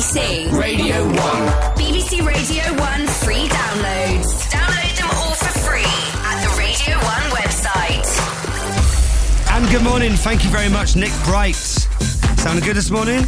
BBC Radio 1. BBC Radio 1 free downloads. Download them all for free at the Radio 1 website. And good morning. Thank you very much, Nick Bright. Sounding good this morning?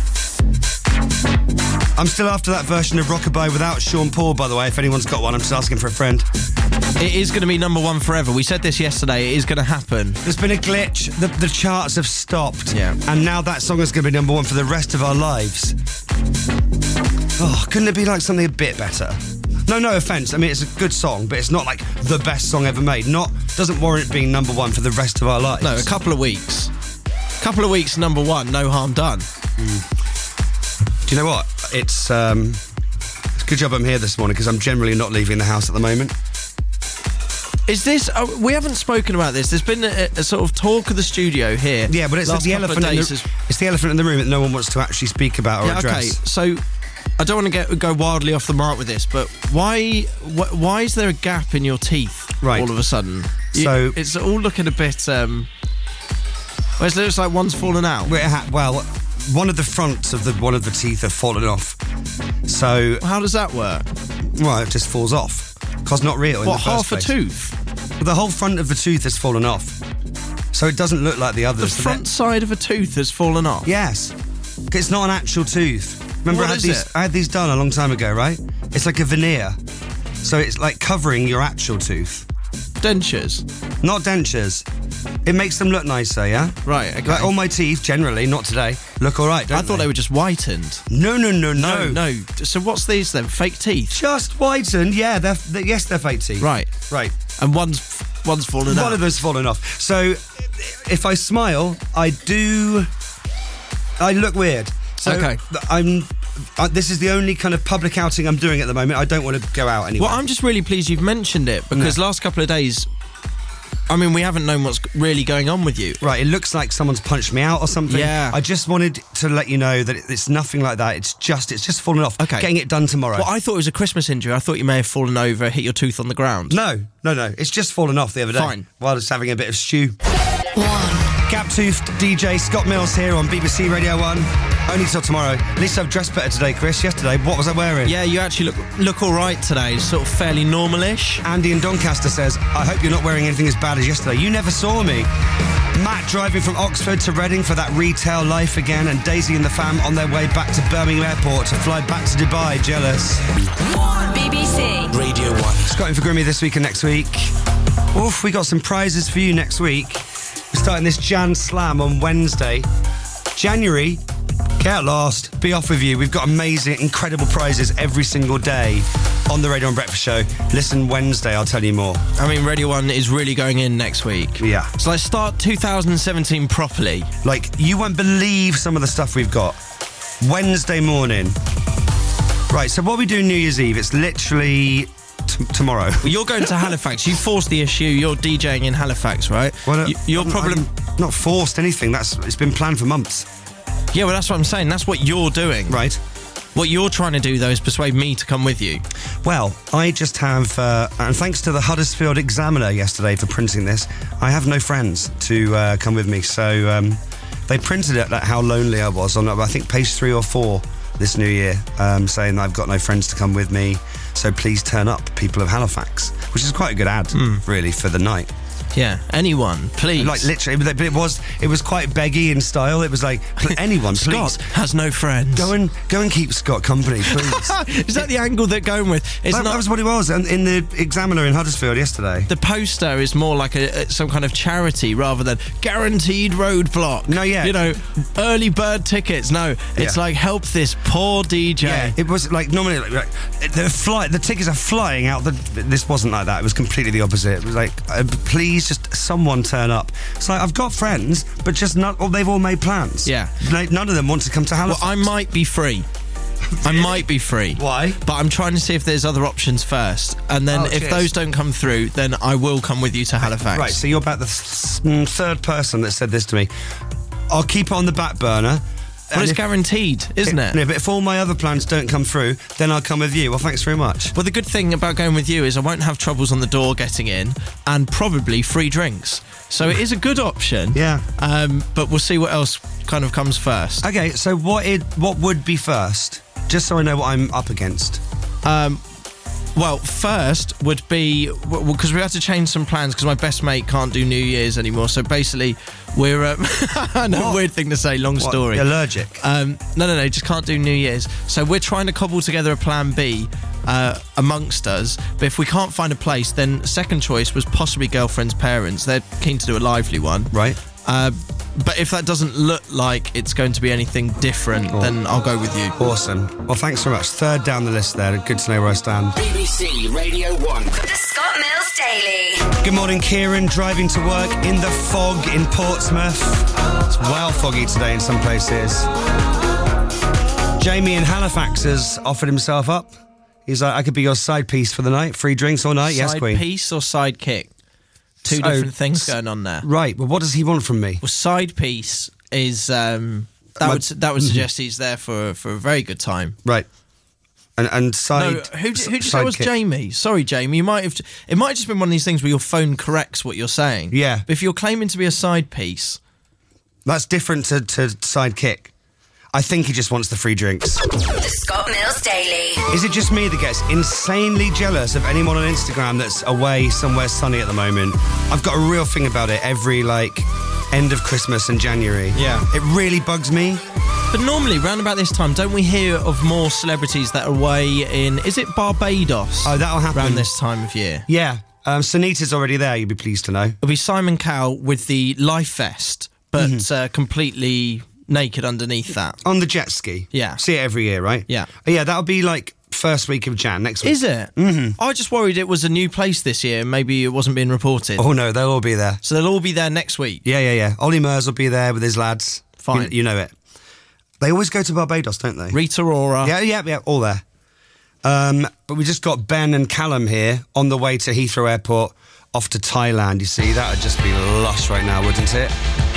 I'm still after that version of Rockabye without Sean Paul, by the way. If anyone's got one, I'm just asking for a friend. It is going to be number one forever. We said this yesterday. It is going to happen. There's been a glitch. The charts have stopped. Yeah. And now that song is going to be number one for the rest of our lives. Oh, couldn't it be like something a bit better? No offence. I mean, it's a good song, but it's not like the best song ever made. Doesn't warrant being number one for the rest of our lives. No, a couple of weeks. Number one, no harm done. Do you know what? It's a good job I'm here this morning because I'm generally not leaving the house at the moment. Is this... we haven't spoken about this. There's been a sort of talk of the studio here. Yeah, but it's the elephant it's the elephant in the room that no one wants to actually speak about or address. Okay, so I don't want to go wildly off the mark with this, but why is there a gap in your teeth all of a sudden? So it's all looking a bit... it looks like one's fallen out. Well, one of the fronts of one of the teeth have fallen off. So how does that work? Well, it just falls off. Because not real. What, half place. a tooth? Well, the whole front of the tooth has fallen off. So it doesn't look like the others. The front side of a tooth has fallen off? Yes. It's not an actual tooth. Remember, I had these done a long time ago, right? It's like a veneer. So it's like covering your actual tooth. Dentures? Not dentures. It makes them look nicer, yeah? Right, okay. Like all my teeth, generally, not today, look all right, don't I thought they were just whitened. No. No. So what's these then? Fake teeth? Just whitened, yeah. Yes, they're fake teeth. Right. And one's fallen out. One of them's fallen off. So if I smile, I look weird. So okay. This is the only kind of public outing I'm doing at the moment. I don't want to go out anywhere. Well, I'm just really pleased you've mentioned it because last couple of days, I mean, we haven't known what's really going on with you. Right, it looks like someone's punched me out or something. Yeah. I just wanted to let you know that it's nothing like that. It's just fallen off. Okay. Getting it done tomorrow. Well, I thought it was a Christmas injury. I thought you may have fallen over, hit your tooth on the ground. No. It's just fallen off the other day. Fine. While I was having a bit of stew. Gap-toothed DJ Scott Mills here on BBC Radio 1. Only till tomorrow. At least I've dressed better today, Chris. Yesterday, what was I wearing? Yeah, you actually look all right today. Sort of fairly normal-ish. Andy in Doncaster says, I hope you're not wearing anything as bad as yesterday. You never saw me. Matt driving from Oxford to Reading for that retail life again, and Daisy and the fam on their way back to Birmingham Airport to fly back to Dubai. Jealous. BBC Radio 1. Scott in for Grimmy this week and next week. Oof, we got some prizes for you next week. We're starting this Jan Slam on Wednesday. January, get lost, be off with you. We've got amazing, incredible prizes every single day on the Radio 1 Breakfast Show. Listen Wednesday, I'll tell you more. I mean, Radio 1 is really going in next week. Yeah. So let's start 2017 properly. Like, you won't believe some of the stuff we've got. Wednesday morning. Right, so what we do New Year's Eve, it's literally... tomorrow. Well, you're going to Halifax. You forced the issue. You're DJing in Halifax, right? Well, your problem... I'm not forced anything. It's been planned for months. Yeah, well, that's what I'm saying. That's what you're doing. Right. What you're trying to do, though, is persuade me to come with you. Well, I just have... and thanks to the Huddersfield Examiner yesterday for printing this, I have no friends to come with me. So they printed it at how lonely I was on, I think, page 3 or 4 this new year, saying that I've got no friends to come with me. So please turn up, people of Halifax, which is quite a good ad, really, for the night. Yeah, anyone, please. Like, literally, but it was quite beggy in style. It was like, anyone, please. Scott has no friends. Go and keep Scott company, please. Is that the angle they're going with? That was what it was in the Examiner in Huddersfield yesterday. The poster is more like some kind of charity rather than guaranteed roadblock. No, yeah. You know, early bird tickets. No, it's like help this poor DJ. Yeah, it was like normally the tickets are flying out. This wasn't like that. It was completely the opposite. It was like, please just someone turn up. It's like, I've got friends, but just not. They've all made plans. Yeah, none of them want to come to Halifax. Well, I might be free. I might be free. Why? But I'm trying to see if there's other options first. And then if those don't come through, then I will come with you to Halifax. Right, so you're about the third person that said this to me. I'll keep it on the back burner. Well, it's guaranteed, isn't it? No, but if all my other plans don't come through, then I'll come with you. Well, thanks very much. Well, the good thing about going with you is I won't have troubles on the door getting in, and probably free drinks. So it is a good option. Yeah. But we'll see what else kind of comes first. Okay, so what would be first? Just so I know what I'm up against. Well, first would be, because we had to change some plans because my best mate can't do New Year's anymore. So basically, we're... I know, weird thing to say, long story. You're allergic? No, just can't do New Year's. So we're trying to cobble together a plan B amongst us. But if we can't find a place, then second choice was possibly girlfriend's parents. They're keen to do a lively one. Right. But if that doesn't look like it's going to be anything different, then I'll go with you. Awesome. Well, thanks very much. Third down the list there. Good to know where I stand. BBC Radio 1. The Scott Mills Daily. Good morning, Kieran. Driving to work in the fog in Portsmouth. It's well foggy today in some places. Jamie in Halifax has offered himself up. He's like, I could be your side piece for the night. Free drinks all night. Yes, Queen. Side piece or side kick? Two different things going on there. Right. Well, what does he want from me? Well, side piece is that would suggest he's there for a very good time. Right. And side. No, who did you say was Jamie? Sorry, Jamie. It might have just been one of these things where your phone corrects what you're saying. Yeah. But if you're claiming to be a side piece, that's different to side kick. I think he just wants the free drinks. The Scott Mills Daily. Is it just me that gets insanely jealous of anyone on Instagram that's away somewhere sunny at the moment? I've got a real thing about it every, end of Christmas and January. Yeah. It really bugs me. But normally, round about this time, don't we hear of more celebrities that are away in... Is it Barbados? Oh, that'll happen. Around this time of year. Yeah. Sunita's already there, you'll be pleased to know. It'll be Simon Cowell with the life vest, but completely... naked underneath that. On the jet ski? Yeah. See it every year, right? Yeah. Yeah, that'll be first week of Jan, next week. Is it? Mm-hmm. I just worried it was a new place this year and maybe it wasn't being reported. Oh no, they'll all be there. So they'll all be there next week? Yeah. Ollie Murs will be there with his lads. Fine. You know it. They always go to Barbados, don't they? Rita Ora. Yeah, all there. But we just got Ben and Callum here on the way to Heathrow Airport off to Thailand, you see. That would just be lush right now, wouldn't it?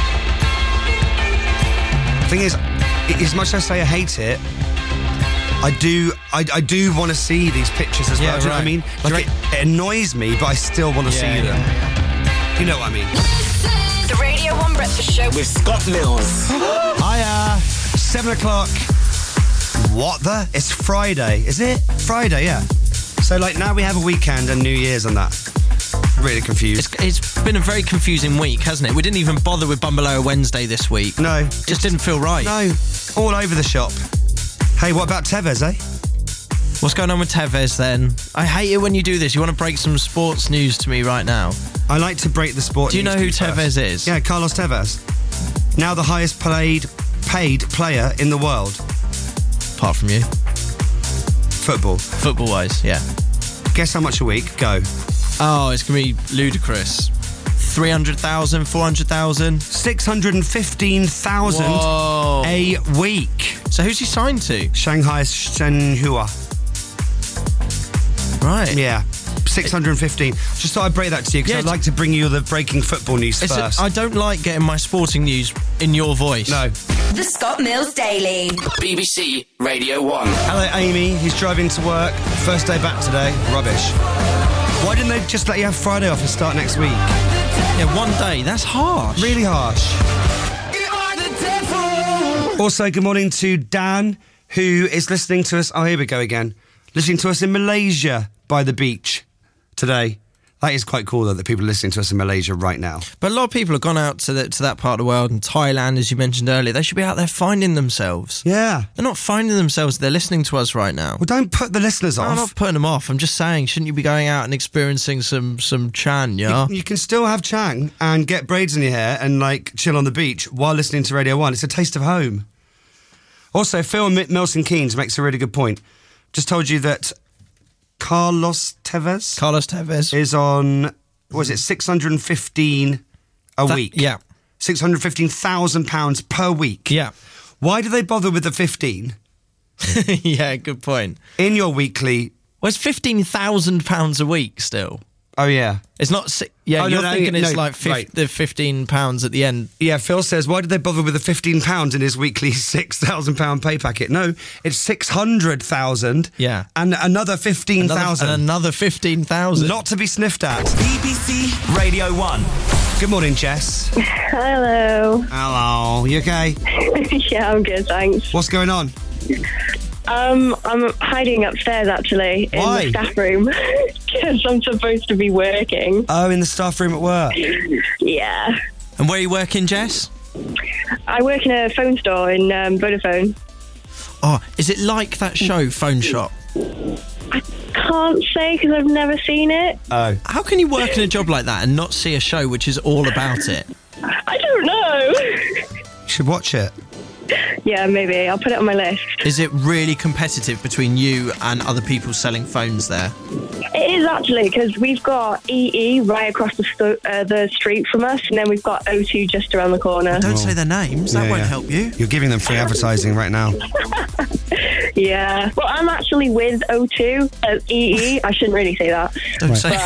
The thing is, as much as I say I hate it, I do want to see these pictures as well. Do you know what I mean? It annoys me, but I still want to see them. Yeah. You know what I mean? The Radio 1 Breakfast Show with Scott Mills. Hiya. 7 o'clock. What the? It's Friday. Is it? Friday, yeah. So now we have a weekend and New Year's and that. Really confused. It's been a very confusing week, hasn't it? We didn't even bother with Bumbaloo Wednesday this week. No. Just didn't feel right. No. All over the shop. Hey, what about Tevez, eh? What's going on with Tevez, then? I hate it when you do this. You want to break some sports news to me right now? I like to break the sport news. Do you know who Tevez is? Yeah, Carlos Tevez. Now the highest paid player in the world. Apart from you. Football. Football-wise, yeah. Guess how much a week? Go. Oh, it's going to be ludicrous. 300,000, 400,000? 615,000 a week. So who's he signed to? Shanghai Shenhua. Right. Yeah. 615. Just thought I'd break that to you because I'd like to bring you the breaking football news first. I don't like getting my sporting news in your voice. No. The Scott Mills Daily. BBC Radio 1. Hello, Amy. He's driving to work. First day back today. Rubbish. Why didn't they just let you have Friday off and start next week? Yeah, one day. That's harsh. Really harsh. You are the devil. Also, good morning to Dan, who is listening to us. Oh, here we go again. Listening to us in Malaysia by the beach today. That is quite cool, though, that people are listening to us in Malaysia right now. But a lot of people have gone out to that part of the world, and Thailand, as you mentioned earlier. They should be out there finding themselves. Yeah. They're not finding themselves. They're listening to us right now. Well, don't put the listeners off. I'm not putting them off. I'm just saying, shouldn't you be going out and experiencing some Chan, yeah? You can still have Chang and get braids in your hair and, chill on the beach while listening to Radio 1. It's a taste of home. Also, Phil Milson Keynes makes a really good point. Just told you that Carlos Tevez is on, what is it, 615 a week? Yeah. £615,000 per week. Yeah. Why do they bother with the 15? Yeah, good point. In your weekly... Well, it's £15,000 a week still. Oh, yeah. It's not... Yeah, you're thinking it's the £15 at the end. Yeah, Phil says, why did they bother with the £15 in his weekly £6,000 pay packet? No, it's 600,000. Yeah. And another 15,000. And another 15,000. Not to be sniffed at. BBC Radio 1. Good morning, Jess. Hello. Hello. You okay? Yeah, I'm good, thanks. What's going on? I'm hiding upstairs, actually, in the staff room, because I'm supposed to be working. Oh, in the staff room at work? Yeah. And where are you working, Jess? I work in a phone store in Vodafone. Oh, is it like that show, Phone Shop? I can't say, because I've never seen it. Oh. How can you work in a job like that and not see a show which is all about it? I don't know. You should watch it. Yeah, maybe. I'll put it on my list. Is it really competitive between you and other people selling phones there? It is, actually, because we've got EE right across the street from us, and then we've got O2 just around the corner. Don't say their names. That won't help you. You're giving them free advertising right now. Yeah. Well, I'm actually with O2 at EE. I shouldn't really say that. Don't say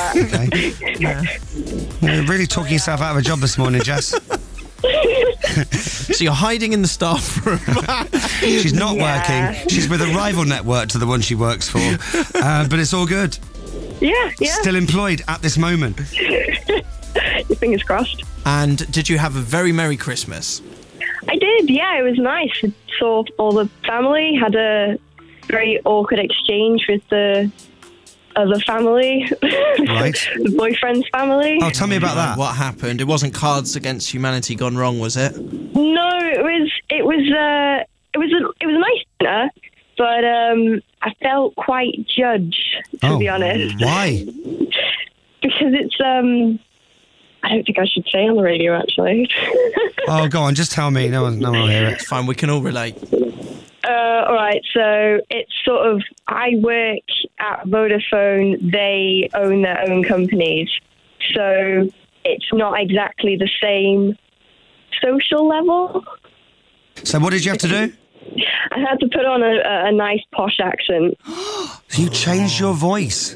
Okay. You're really talking yourself out of a job this morning, Jess. So you're hiding in the staff room. She's not working. She's with a rival network to the one she works for. But it's all good. Yeah. Still employed at this moment. Your fingers crossed. And did you have a very Merry Christmas? I did, yeah. It was nice. I saw all the family, had a very awkward exchange with the other family. Right. The boyfriend's family. Oh, tell me about that. What happened? It wasn't Cards Against Humanity gone wrong, was it? No, it was a nice dinner, but I felt quite judged, to be honest. Why? Because it's I don't think I should say on the radio, actually. Oh, go on, just tell me. No one will hear it. It's fine, we can all relate. All right, so it's sort of, I work at Vodafone, they own their own companies, so it's not exactly the same social level. So what did you have to do? I had to put on a nice posh accent. You changed your voice?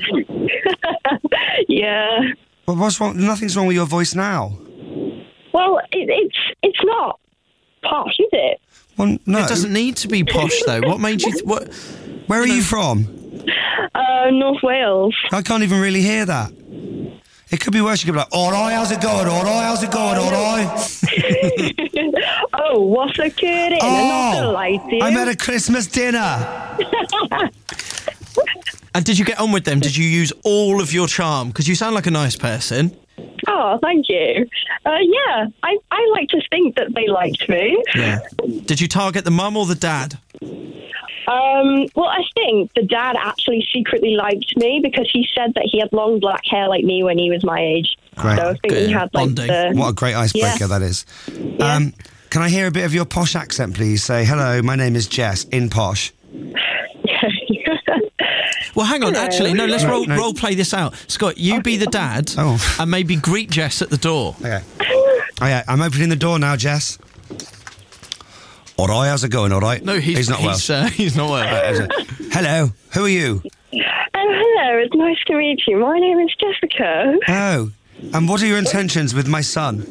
Yeah. Well, what's wrong? Nothing's wrong with your voice now. Well, it's not posh, is it? Well, no. It doesn't need to be posh, though. What made you... Where are you from? North Wales. I can't even really hear that. It could be worse. You could be like, all right, how's it going? All right, how's it going? All right. Oh, what's occurring? I'm not going to lie to you. I'm at a Christmas dinner. And did you get on with them? Did you use all of your charm? Because you sound like a nice person. Oh, thank you. Yeah, I like to think that they liked me. Yeah. Did you target the mum or the dad? Well, I think the dad actually secretly liked me because he said that he had long black hair like me when he was my age. Great. So I think he had like What a great icebreaker that is. Yeah. Can I hear a bit of your posh accent, please? Say, hello, my name is Jess, in posh. Well, hang on. Hello. Actually, no, let's role play this out. Scott, you be the dad and maybe greet Jess at the door. Okay. I'm opening the door now, Jess. All right, how's it going? All right. No, he's not Welsh. He's not Welsh. Hello, who are you? Hello, it's nice to meet you. My name is Jessica. Oh, and what are your intentions with my son?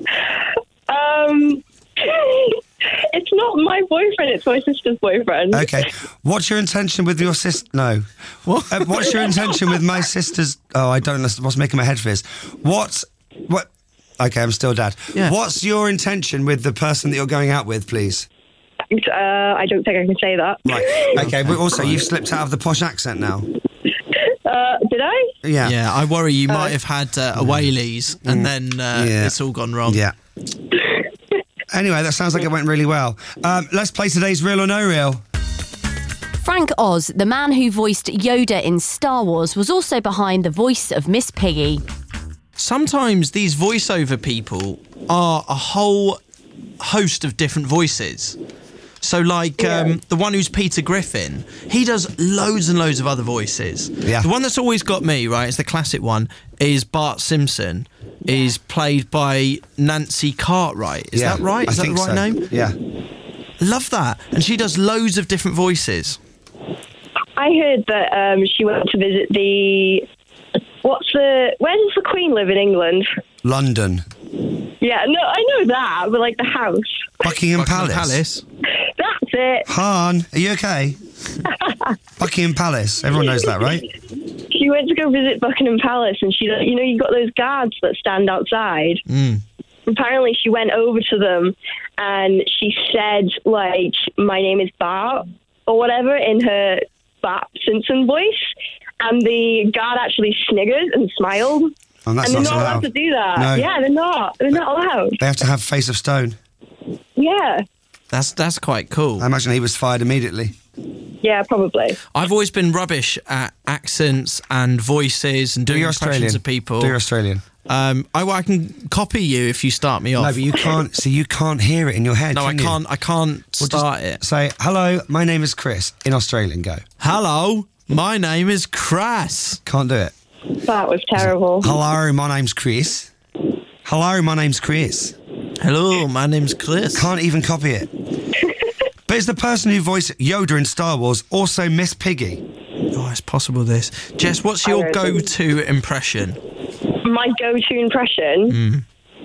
It's not my boyfriend, it's my sister's boyfriend. Okay. What's your intention with your sister? No. What? What's your intention with my sister's... Oh, I don't know what's making my head fizz. What? Okay, I'm still dad. Yeah. What's your intention with the person that you're going out with, please? I don't think I can say that. Right. Okay, but also you've slipped out of the posh accent now. Did I? Yeah. Yeah, I worry you might have had a Whaleys and then it's all gone wrong. Yeah. Anyway, that sounds like it went really well. Let's play today's Real or No Real. Frank Oz, the man who voiced Yoda in Star Wars, was also behind the voice of Miss Piggy. Sometimes these voiceover people are a whole host of different voices. So, like, the one who's Peter Griffin, he does loads and loads of other voices. Yeah. The one that's always got me, right, is the classic one, is Bart Simpson, is played by Nancy Cartwright. Is that right? Is that the right name? Yeah. Love that. And she does loads of different voices. I heard that she went to visit where does the Queen live in England? London. Yeah, no, I know that, but like the house. Buckingham Palace. That's it. Han, are you okay? Buckingham Palace. Everyone knows that, right? She went to go visit Buckingham Palace, and you got those guards that stand outside. Apparently, she went over to them, and she said, like, "My name is Bart," or whatever in her Bart Simpson voice, and the guard actually sniggered and smiled. And that's they're not not allowed to do that. No. Yeah, they're not. They're not allowed. They have to have face of stone. Yeah. That's quite cool. I imagine he was fired immediately. Yeah, probably. I've always been rubbish at accents and voices and doing impressions of people. Do your Australian. I can copy you if you start me off. No, but you can't. See, you can't hear it in your head. No, can you? I can't start it. Say, hello, my name is Chris. In Australian, go. Hello, my name is Chris. Can't do it. That was terrible. Hello, my name's Chris. Hello, my name's Chris. Hello, my name's Chris. Can't even copy it. But is the person who voiced Yoda in Star Wars also Miss Piggy? Oh, it's possible this. Jess, what's your go-to impression? My go-to impression?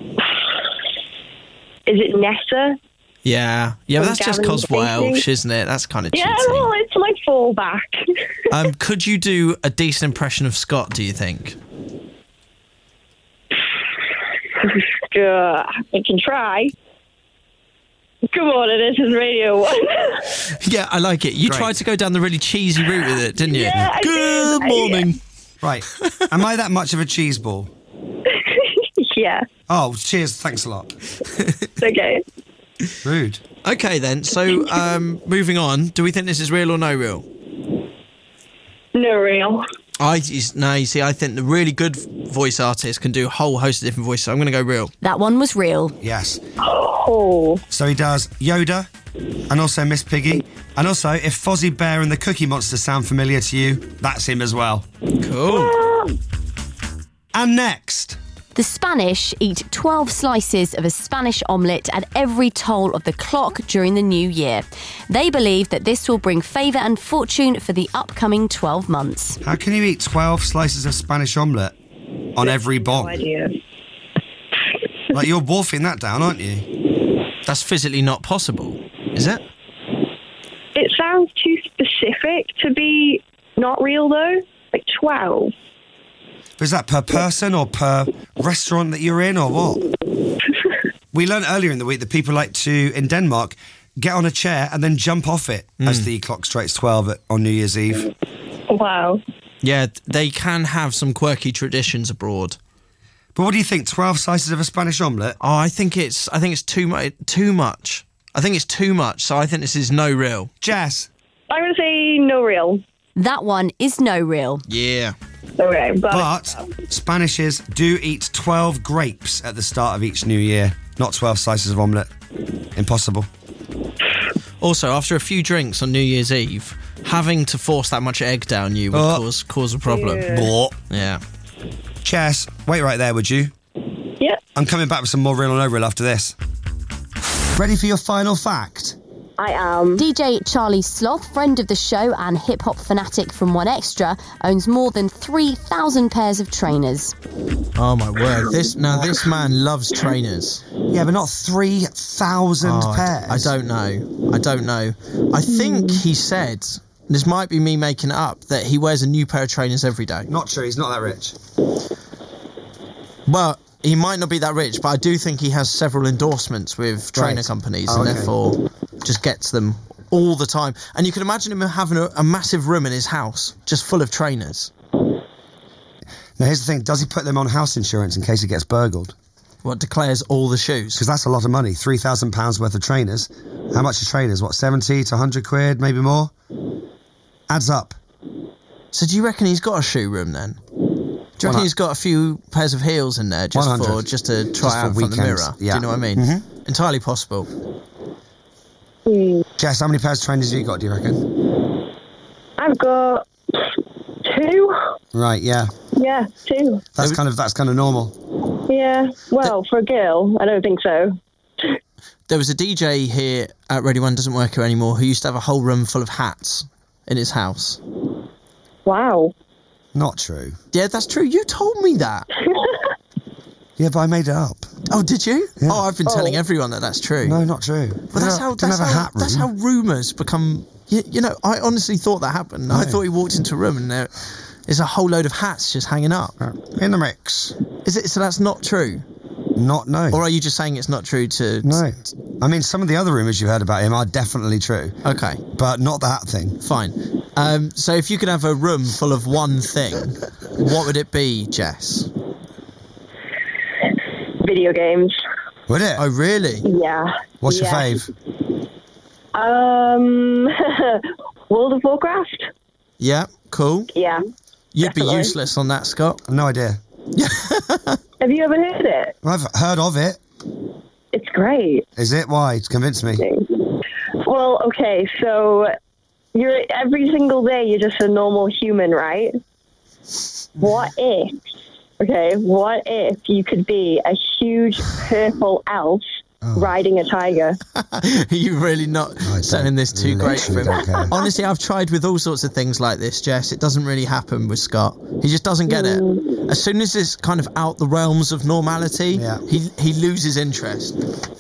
Is it Nessa? Yeah, but that's just because Welsh, isn't it? That's kind of cheating. Yeah, well, it's my fallback. Could you do a decent impression of Scott, do you think? I can try. Come on, this is Radio 1. Yeah, I like it. You tried to go down the really cheesy route with it, didn't you? Yeah, Good morning. Right. Am I that much of a cheese ball? Yeah. Oh, cheers. Thanks a lot. It's okay. Rude. Okay, then. So, moving on. Do we think this is real or no real? No real. You see, I think the really good voice artists can do a whole host of different voices. So I'm going to go real. That one was real. Yes. Oh. So he does Yoda and also Miss Piggy. And also, if Fozzie Bear and the Cookie Monster sound familiar to you, that's him as well. Cool. And next... The Spanish eat 12 slices of a Spanish omelette at every toll of the clock during the new year. They believe that this will bring favour and fortune for the upcoming 12 months. How can you eat 12 slices of Spanish omelette on every bong? No idea. Like, you're wolfing that down, aren't you? That's physically not possible, is it? It sounds too specific to be not real, though. Like 12. Is that per person or per restaurant that you're in, or what? We learned earlier in the week that people like to, in Denmark, get on a chair and then jump off it as the clock strikes 12 on New Year's Eve. Wow. Yeah, they can have some quirky traditions abroad. But what do you think? 12 slices of a Spanish omelette? Oh, I think it's too much. I think it's too much, so I think this is no real. Jess? I'm going to say no real. That one is no real. Yeah. Okay, but Spanishes do eat 12 grapes at the start of each new year, not 12 slices of omelette. Impossible. Also, after a few drinks on New Year's Eve, having to force that much egg down you would cause a problem. Yeah. Chess, wait right there, would you? Yeah. I'm coming back with some more real or no real after this. Ready for your final fact? I am. DJ Charlie Sloth, friend of the show and hip-hop fanatic from 1Extra, owns more than 3,000 pairs of trainers. Oh, my word. This man loves trainers. Yeah, but not 3,000 pairs. I don't know. I think he said, this might be me making it up, that he wears a new pair of trainers every day. Not true, he's not that rich. Well, he might not be that rich, but I do think he has several endorsements with trainer companies, and therefore just gets them all the time. And you can imagine him having a massive room in his house just full of trainers. Now, here's the thing. Does he put them on house insurance in case he gets burgled? What, declares all the shoes? Because that's a lot of money. £3,000 worth of trainers. How much are trainers? What, 70 to 100 quid, maybe more? Adds up. So do you reckon he's got a shoe room then? Do you reckon he's got a few pairs of heels in there just to try out in front of the mirror? Yeah. Do you know what I mean? Mm-hmm. Entirely possible. Jess, how many pairs of trainers have you got, do you reckon? I've got 2. Right, yeah. Yeah, 2. That's kind of normal. Yeah. Well, for a girl, I don't think so. There was a DJ here at Radio 1, doesn't work here anymore, who used to have a whole room full of hats in his house. Wow. Not true. Yeah, that's true. You told me that. Yeah, but I made it up. Oh, did you? Yeah. Oh, I've been telling everyone that that's true. No, not true. But that's how rumours become... You know, I honestly thought that happened. No. I thought he walked into a room and there's a whole load of hats just hanging up. In the mix. Is it? So that's not true? No. Or are you just saying it's not true to... No. I mean, some of the other rumours you heard about him are definitely true. Okay. But not that thing. Fine. So if you could have a room full of one thing, what would it be, Jess? Video games. Would it? Oh, really? Yeah. What's your fave? World of Warcraft. Yeah, cool. Yeah. You'd definitely be useless on that, Scott. No idea. Have you ever heard it? I've heard of it. It's great. Is it? Why? It's convinced me. Well, okay, so every single day you're just a normal human, right? What if you could be a huge purple elf riding a tiger? You're really not setting this too great for him. Honestly, I've tried with all sorts of things like this, Jess. It doesn't really happen with Scott. He just doesn't get it. As soon as it's kind of out the realms of normality, he loses interest.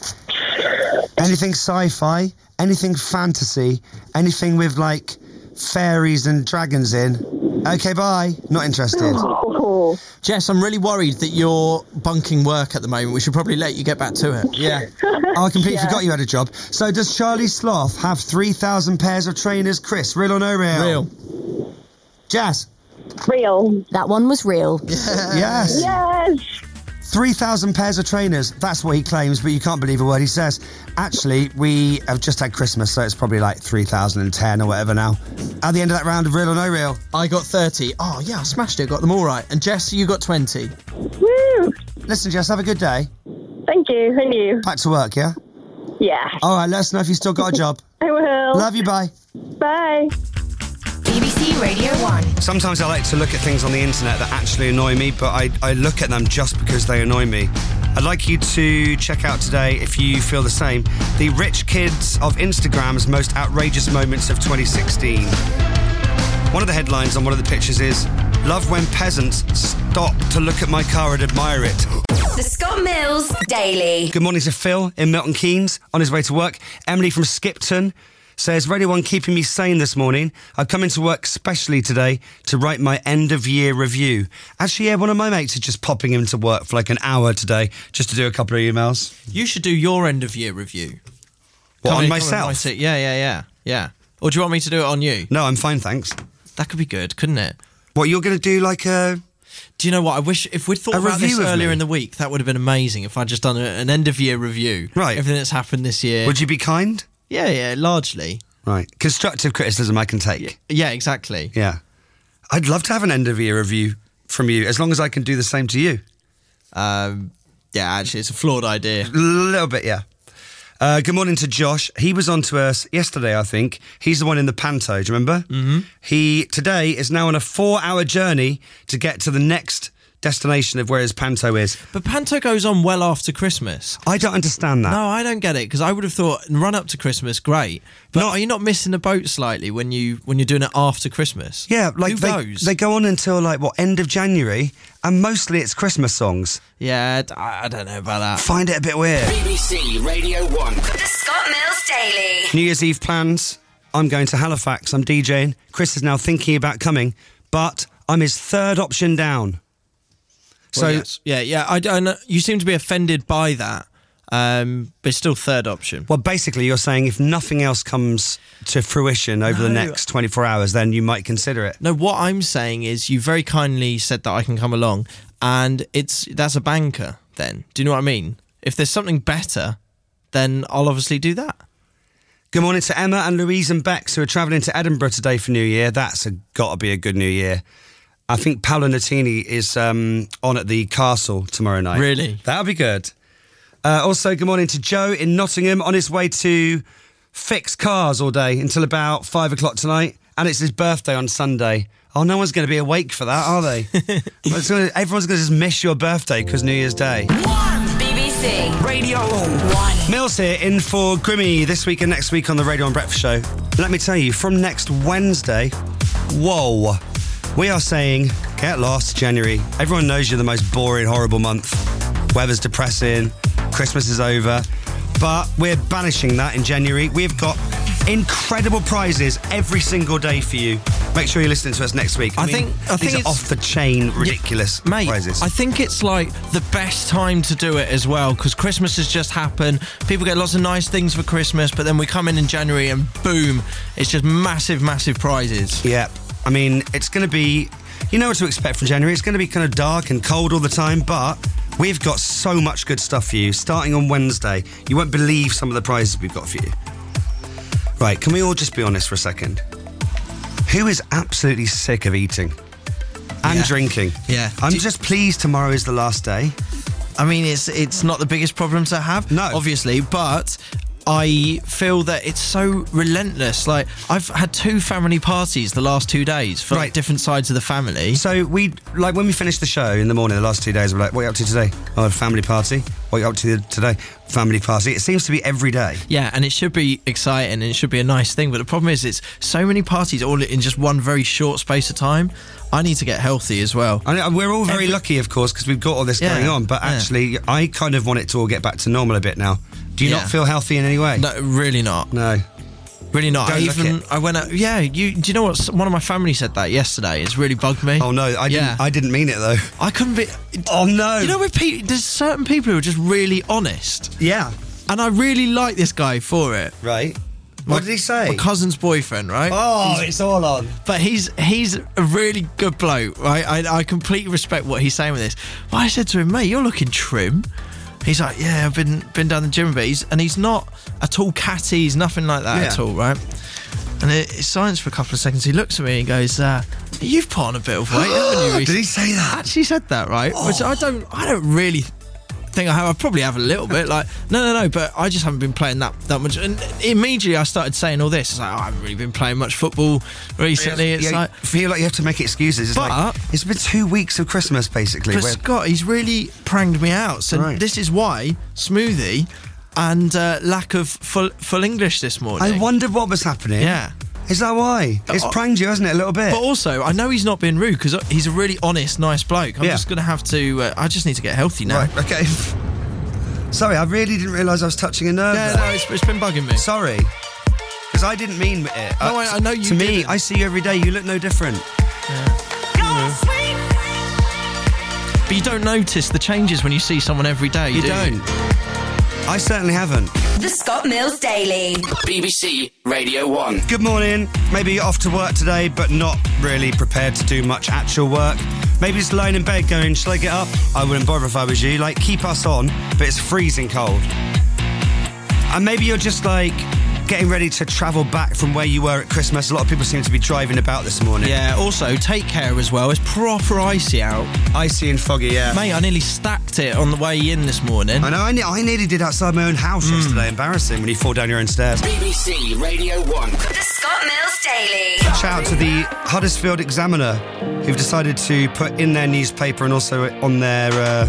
Anything sci-fi, anything fantasy, anything with like fairies and dragons in. Okay, bye. Not interested. Jess, I'm really worried that you're bunking work at the moment. We should probably let you get back to it. Yeah. I completely forgot you had a job. So does Charlie Sloth have 3,000 pairs of trainers? Chris, real or no real? Real. Jazz? Real. That one was real. Yes. Yes. 3,000 pairs of trainers. That's what he claims, but you can't believe a word he says. Actually, we have just had Christmas, so it's probably like 3,010 or whatever now. At the end of that round of real or no real. I got 30. Oh, yeah, I smashed it. Got them all right. And Jess, you got 20. Woo. Listen, Jess, have a good day. Thank you. And you? Back to work, yeah? Yeah. All right, let us know if you still got a job. I will. Love you, bye. Bye. BBC Radio 1. Sometimes I like to look at things on the internet that actually annoy me, but I look at them just because they annoy me. I'd like you to check out today, if you feel the same, the rich kids of Instagram's most outrageous moments of 2016. One of the headlines on one of the pictures is, "Love when peasants stop to look at my car and admire it." The Scott Mills Daily. Good morning to Phil in Milton Keynes on his way to work. Emily from Skipton says, Radio 1 keeping me sane this morning. I've come into work specially today to write my end-of-year review. Actually, yeah, one of my mates is just popping into work for like an hour today just to do a couple of emails. You should do your end-of-year review. What, on myself? Yeah. Or do you want me to do it on you? No, I'm fine, thanks. That could be good, couldn't it? What, you're going to do like a... Do you know what? I wish if we'd thought about this earlier in the week, that would have been amazing if I'd just done an end-of-year review. Right. Everything that's happened this year. Would you be kind? Yeah, largely. Right. Constructive criticism I can take. Yeah, exactly. Yeah. I'd love to have an end-of-year review from you, as long as I can do the same to you. Yeah, actually, it's a flawed idea. A little bit, yeah. Good morning to Josh. He was on to us yesterday, I think. He's the one in the Panto, do you remember? Mm-hmm. He, today, is now on a 4-hour journey to get to the next destination of where his Panto is. But Panto goes on well after Christmas. I don't understand that. No, I don't get it, because I would have thought, run up to Christmas, great. But are you not missing the boat slightly when you're doing it after Christmas? Yeah, like Who goes? They go on until like, end of January, and mostly it's Christmas songs. Yeah, I don't know about that. Find it a bit weird. BBC Radio 1. The Scott Mills Daily. New Year's Eve plans. I'm going to Halifax. I'm DJing. Chris is now thinking about coming, but I'm his third option down. Well, yes. Yeah. I don't. You seem to be offended by that, but it's still third option. Well, basically, you're saying if nothing else comes to fruition over the next 24 hours, then you might consider it. No, what I'm saying is you very kindly said that I can come along, and that's a banker then. Do you know what I mean? If there's something better, then I'll obviously do that. Good morning to Emma and Louise and Bex, who are travelling to Edinburgh today for New Year. That's got to be a good New Year. I think Paolo Nutini is on at the Castle tomorrow night. Really? That'll be good. Also, good morning to Joe in Nottingham, on his way to fix cars all day until about 5 o'clock tonight. And it's his birthday on Sunday. Oh, no one's going to be awake for that, are they? Everyone's going to just miss your birthday because New Year's Day. BBC Radio 1. Mills here, in for Grimmy this week and next week on the Radio 1 Breakfast Show. Let me tell you, from next Wednesday, whoa, we are saying, get lost, January. Everyone knows you're the most boring, horrible month. Weather's depressing, Christmas is over. But we're banishing that in January. We've got Incredible prizes every single day for you. Make sure you're listening to us next week. I think these are off the chain, ridiculous prizes. I think it's like the best time to do it as well, because Christmas has just happened. People get lots of nice things for Christmas, but then we come in January and boom, it's just massive, massive prizes. Yeah, I mean, it's going to be, you know what to expect from January. It's going to be kind of dark and cold all the time, but we've got so much good stuff for you. Starting on Wednesday, you won't believe some of the prizes we've got for you. Right, can we all just be honest for a second? Who is absolutely sick of eating and drinking? Yeah. I'm just pleased tomorrow is the last day. I mean, it's not the biggest problem to have, obviously, but I feel that it's so relentless. Like, I've had 2 family parties the last 2 days for like different sides of the family. So when we finish the show in the morning, the last 2 days, we're like, what are you up to today? Oh, a family party. What are you up to today? Family party. It seems to be every day. Yeah, and it should be exciting and it should be a nice thing. But the problem is it's so many parties all in just one very short space of time. I need to get healthy as well. And we're all very lucky, of course, because we've got all this going on. But actually, I kind of want it to all get back to normal a bit now. Do you not feel healthy in any way? No, really not. No. Really not. I went out. Yeah, do you know what? One of my family said that yesterday. It's really bugged me. Oh no, I didn't mean it though. I couldn't be. Oh no. You know, there's certain people who are just really honest. Yeah. And I really like this guy for it. Right. What did he say? My cousin's boyfriend, right? Oh, it's all on. But he's a really good bloke, right? I completely respect what he's saying with this. But I said to him, mate, you're looking trim. He's like, yeah, I've been down the gym a bit. And he's not at all catty. He's nothing like that at all, right? And it's silence for a couple of seconds. He looks at me and goes, you've put on a bit of weight, haven't you, recently? Did he say that? Actually said that, right? Which I don't really think I have. I probably have a little bit. Like, no, but I just haven't been playing that much. And immediately I started saying all this. It's like, I haven't really been playing much football recently. It's like, I feel like you have to make excuses. It's like, it's been 2 weeks of Christmas, basically. But Scott, he's really pranged me out. So this is why Smoothie and lack of full English this morning. I wondered what was happening. Yeah. Is that why? It's pranged you, hasn't it, a little bit? But also, I know he's not being rude because he's a really honest, nice bloke. I'm just going to have to... I just need to get healthy now. Right, okay. Sorry, I really didn't realise I was touching a nerve. Yeah, no, it's been bugging me. Sorry. Because I didn't mean it. No, I know you To me, didn't. I see you every day. You look no different. Yeah. But you don't notice the changes when you see someone every day, You don't. I certainly haven't. The Scott Mills Daily. BBC Radio 1. Good morning. Maybe you're off to work today, but not really prepared to do much actual work. Maybe just lying in bed going, shall I get up? I wouldn't bother if I was you. Like, keep us on, but it's freezing cold. And maybe you're just like getting ready to travel back from where you were at Christmas. A lot of people seem to be driving about this morning. Yeah, also, take care as well. It's proper icy out. Icy and foggy, yeah. Mate, I nearly stacked it on the way in this morning. I know, I nearly did outside my own house yesterday. Embarrassing when you fall down your own stairs. BBC Radio 1. The Scott Mills Daily. Shout out to the Huddersfield Examiner, who've decided to put in their newspaper and also on their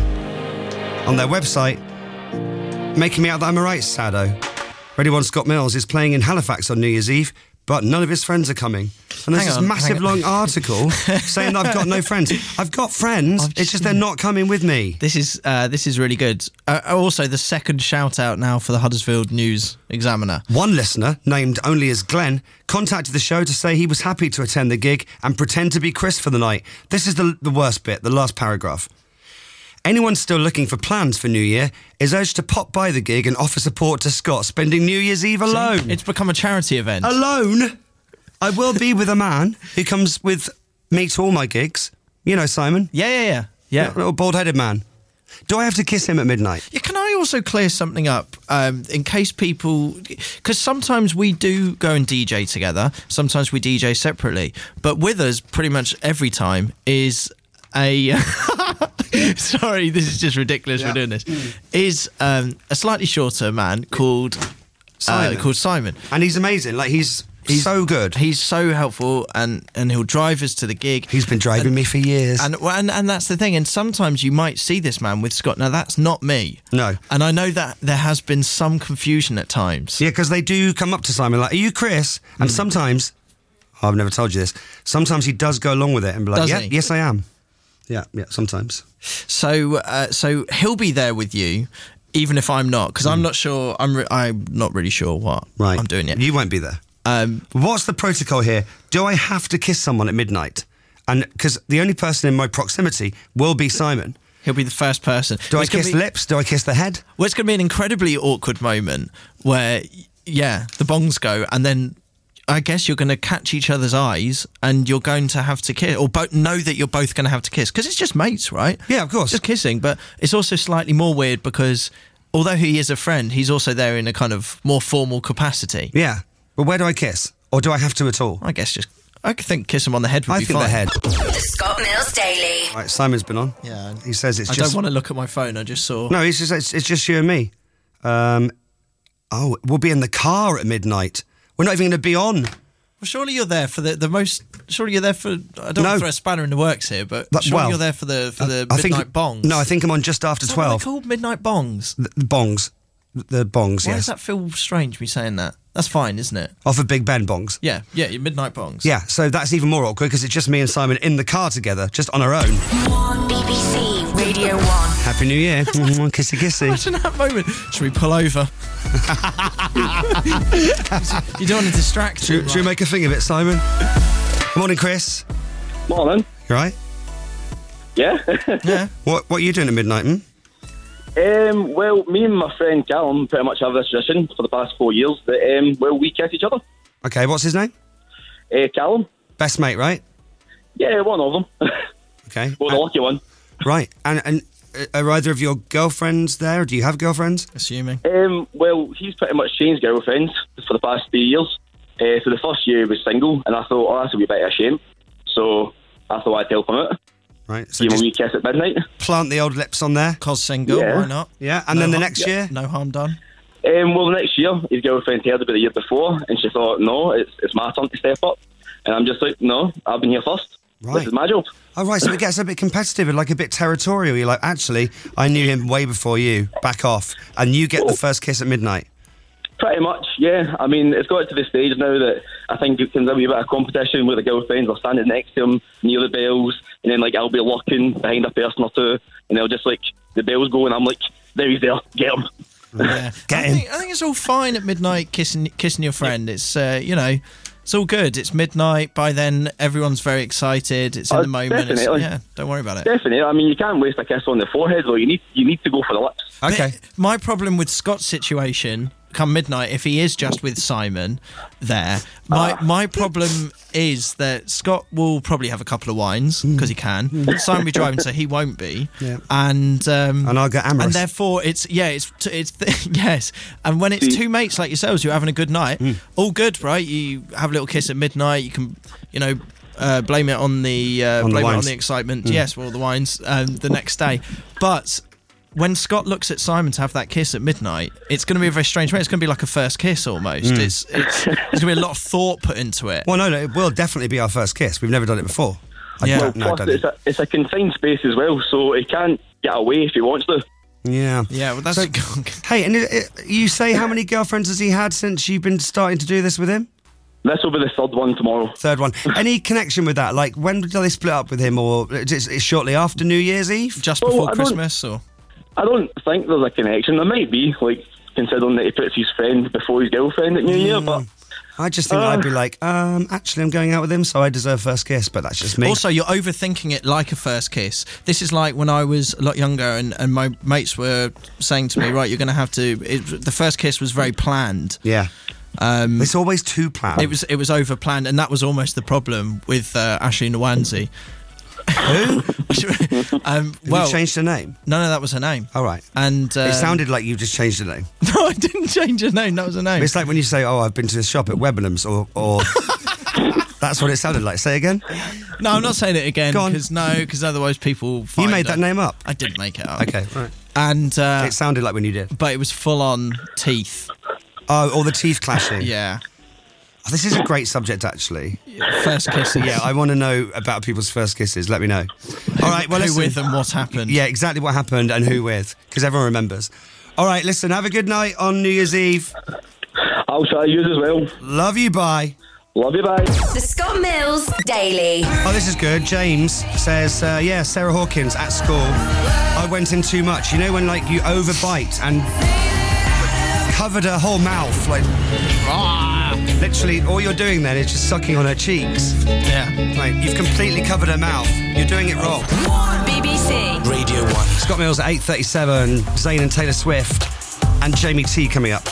website, making me out that I'm a right sado. Radio 1 Scott Mills is playing in Halifax on New Year's Eve, but none of his friends are coming. And there's this massive long article saying that I've got no friends. I've got friends, it's just they're not coming with me. This is really good. Also, the second shout out now for the Huddersfield News Examiner. One listener, named only as Glenn, contacted the show to say he was happy to attend the gig and pretend to be Chris for the night. This is the worst bit, the last paragraph. Anyone still looking for plans for New Year is urged to pop by the gig and offer support to Scott spending New Year's Eve alone. It's become a charity event. Alone? I will be with a man who comes with me to all my gigs. You know Simon? Yeah. Little bald-headed man. Do I have to kiss him at midnight? Yeah, can I also clear something up in case people... Because sometimes we do go and DJ together. Sometimes we DJ separately. But with us, pretty much every time, is a... Sorry, this is just ridiculous for doing this. Is a slightly shorter man called Simon. And he's amazing. Like, he's so good. He's so helpful, and he'll drive us to the gig. He's been driving me for years. And that's the thing. And sometimes you might see this man with Scott. Now, that's not me. No. And I know that there has been some confusion at times. Yeah, because they do come up to Simon like, are you Chris? And sometimes, I've never told you this, sometimes he does go along with it and be like, yes, I am. Yeah, sometimes. So he'll be there with you even if I'm not, because I'm not sure. I'm not really sure what I'm doing yet. You won't be there. What's the protocol here? Do I have to kiss someone at midnight? And because the only person in my proximity will be Simon. He'll be the first person. Do I kiss lips? Do I kiss the head? Well, it's going to be an incredibly awkward moment where, the bongs go, and then I guess you're going to catch each other's eyes, and you're going to have to kiss, or know that you're both going to have to kiss, because it's just mates, right? Yeah, of course. Just kissing, but it's also slightly more weird because although he is a friend, he's also there in a kind of more formal capacity. Yeah. But where do I kiss? Or do I have to at all? I guess I think kiss him on the head would be fine. I think the head. The Scott Mills Daily. Right, Simon's been on. Yeah. He says it's I don't want to look at my phone, I just saw... No, it's just you and me. We'll be in the car at midnight. We're not even going to be on. Well, surely you're there for the most... Surely you're there for... I don't want to throw a spanner in the works here, but surely you're there for the midnight bongs. No, I think I'm on just after 12. What are they called? Midnight bongs? The bongs. The bongs, Why yes. does that feel strange, me saying that? That's fine, isn't it? Off of Big Ben bongs. Yeah, your midnight bongs. Yeah, so that's even more awkward because it's just me and Simon in the car together, just on our own. BBC Radio 1. Happy New Year. Kissy kissy. Imagine that moment. Should we pull over? You don't want to distract him. Should we make a thing of it, Simon? Good morning, Chris. Morning. You right? Yeah. Yeah. What are you doing at midnight, Well, me and my friend Callum pretty much have this tradition for the past 4 years that, we kiss each other. Okay, what's his name? Callum. Best mate, right? Yeah, one of them. Okay. Well, the lucky one. Right, and are either of your girlfriends there? Or do you have girlfriends? Assuming. Well, he's pretty much changed girlfriends for the past 3 years. So the first year he was single, and I thought, that's a wee bit of a shame. So I thought I'd help him out. Right, so Give him just a wee kiss at midnight. plant the old lips on there. Cos single, Yeah. why not? Yeah, and then the next year? No harm done. Well, the next year, his girlfriend heard about the year before, and she thought, no, it's my turn to step up. And I'm just like, no, I've been here first. Right. This is my job. Oh, right, so it gets a bit competitive and like a bit territorial. You're like, actually, I knew him way before you. Back off. And you get the first kiss at midnight. Pretty much, yeah. I mean, it's got to the stage now that I think it can be a bit of competition where the girlfriends are standing next to him near the bells, and then like I'll be looking behind a person or two, and they'll just like the bells go, and I'm like, there he's there, get him. Yeah. I think it's all fine at midnight kissing your friend. It's it's all good. It's midnight. By then, everyone's very excited. It's in the moment. Definitely. Don't worry about it. Definitely. I mean, you can't waste a kiss on the forehead, though. You need to go for the lips. Okay. But my problem with Scott's situation, come midnight, if he is just with Simon there, my problem is that Scott will probably have a couple of wines because he can. Simon will be driving, so he won't be. Yeah. And I'll get amorous. And therefore, it's yes. And when it's two mates like yourselves who are having a good night, all good, right? You have a little kiss at midnight. You can, blame it on the excitement. Yes, well, the wines the next day, but. When Scott looks at Simon to have that kiss at midnight, it's going to be a very strange way. It's going to be like a first kiss almost. There's going to be a lot of thought put into it. Well, no, it will definitely be our first kiss. We've never done it before. It's a confined space as well, so he can't get away if he wants to. Yeah. Yeah, well, that's... Hey, and you say how many girlfriends has he had since you've been starting to do this with him? This will be the third one tomorrow. Third one. Any connection with that? Like, when did they split up with him, or it's shortly after New Year's Eve? Just before Christmas, or...? I don't think there's a connection. There might be, considering that he puts his friend before his girlfriend at New Year, but... I just think I'd be like, actually, I'm going out with him, so I deserve first kiss, but that's just me. Also, you're overthinking it like a first kiss. This is like when I was a lot younger and my mates were saying to me, right, you're going to have to... the first kiss was very planned. Yeah. It's always too planned. It was over-planned, and that was almost the problem with Ashley Nwanzi. Who? Have you changed her name? No, that was her name. All right. And it sounded like you just changed her name. No, I didn't change her name. That was her name. It's like when you say, "Oh, I've been to the shop at Webenhams," or that's what it sounded like. Say again. No, I'm not saying it again because otherwise people. You made that name up. I didn't make it up. Okay, right. And it sounded like when you did, but it was full on teeth. Oh, all the teeth clashing. Yeah. Oh, this is a great subject, actually. First kisses. Yeah, I want to know about people's first kisses. Let me know. All right, well, who with and what happened. Yeah, exactly what happened and who with, because everyone remembers. All right, listen, have a good night on New Year's Eve. I'll try you as well. Love you, bye. Love you, bye. The Scott Mills Daily. Oh, this is good. James says, Sarah Hawkins at school. I went in too much. You know when, like, you overbite and covered her whole mouth, like... Literally, all you're doing then is just sucking on her cheeks. Yeah. Like, you've completely covered her mouth. You're doing it wrong. BBC. Radio 1. Scott Mills at 8:37, Zayn and Taylor Swift, and Jamie T coming up.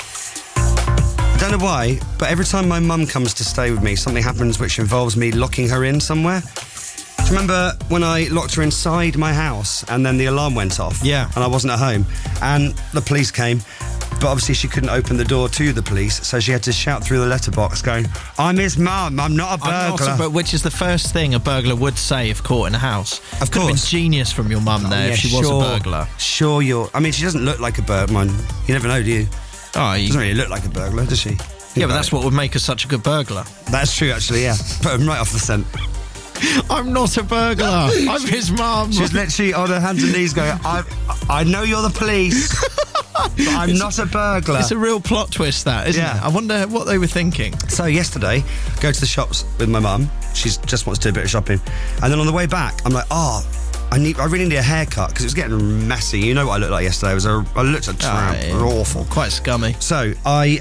I don't know why, but every time my mum comes to stay with me, something happens which involves me locking her in somewhere. Do you remember when I locked her inside my house and then the alarm went off? Yeah. And I wasn't at home. And the police came, but obviously she couldn't open the door to the police, so she had to shout through the letterbox going, I'm his mum, I'm not a burglar. Which is the first thing a burglar would say if caught in a house. Of course. Could have been genius from your mum there if she was a burglar. Sure, I mean, she doesn't look like a burglar. You never know, do you? Oh, Doesn't really look like a burglar, does she? Yeah, but that's what would make her such a good burglar. That's true, actually, yeah. Put him right off the scent. I'm not a burglar. I'm his mum. She's literally on her hands and knees going, I know you're the police, but I'm not a burglar. It's a real plot twist, that, isn't it? I wonder what they were thinking. So yesterday, go to the shops with my mum. She just wants to do a bit of shopping. And then on the way back, I'm like, I really need a haircut because it was getting messy. You know what I looked like yesterday? I looked a tramp. Awful. Quite scummy. So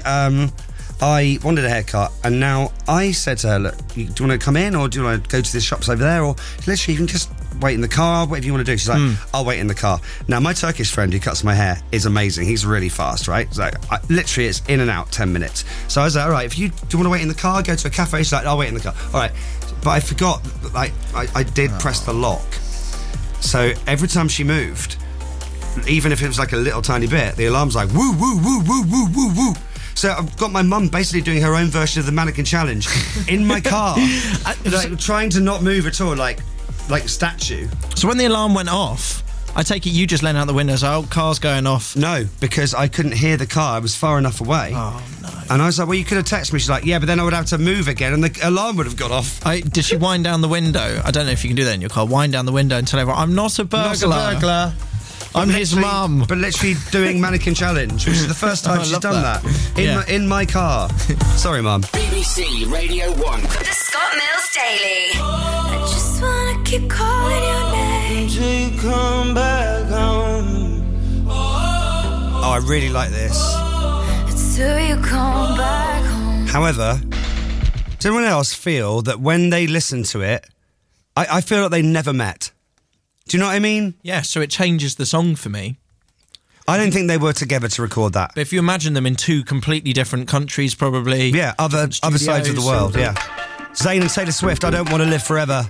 I wanted a haircut, and now I said to her, look, do you want to come in, or do you want to go to the shops over there, or literally you can just wait in the car, whatever you want to do. She's like, I'll wait in the car. Now, my Turkish friend who cuts my hair is amazing. He's really fast, right? So literally it's in and out 10 minutes. So I was like, all right, do you want to wait in the car, go to a cafe? She's like, I'll wait in the car. All right. But I forgot, like, I did press the lock. So every time she moved, even if it was like a little tiny bit, the alarm's like, woo, woo, woo, woo, woo, woo, woo. So I've got my mum basically doing her own version of the mannequin challenge in my car, like trying to not move at all, like statue. So when the alarm went off, I take it you just leant out the window, so car's going off. No, because I couldn't hear the car. I was far enough away. Oh, no. And I was like, well, you could have texted me. She's like, yeah, but then I would have to move again and the alarm would have gone off. Did she wind down the window? I don't know if you can do that in your car. Wind down the window and tell everyone, I'm not a burglar. Not a burglar. I'm his mum. But literally doing mannequin challenge, which is the first time she's done that. In my car. Sorry, Mum. BBC Radio 1. The Scott Mills Daily. I just wanna keep calling your name. To come back home. Oh, I really like this. Till you come back home. However, does anyone else feel that when they listen to it, I feel like they never met? Do you know what I mean? Yeah, so it changes the song for me. I don't think they were together to record that. But if you imagine them in two completely different countries, probably. Yeah, other sides of the world, yeah. Zayn and Taylor Swift, I Don't Want to Live Forever.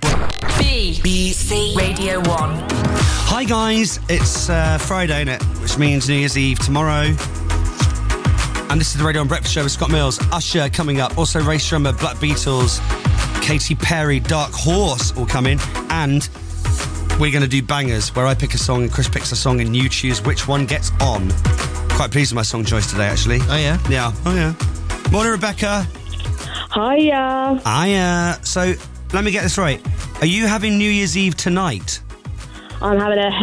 BBC Radio 1. Hi guys, it's Friday, innit? Which means New Year's Eve tomorrow. And this is the Radio 1 Breakfast Show with Scott Mills. Usher coming up. Also Ray Strummer, Black Beatles, Katy Perry, Dark Horse will come in. And we're going to do bangers, where I pick a song and Chris picks a song and you choose which one gets on. Quite pleased with my song choice today, actually. Oh, yeah? Yeah. Oh, yeah. Morning, Rebecca. Hiya. Hiya. So, let me get this right. Are you having New Year's Eve tonight? I'm having a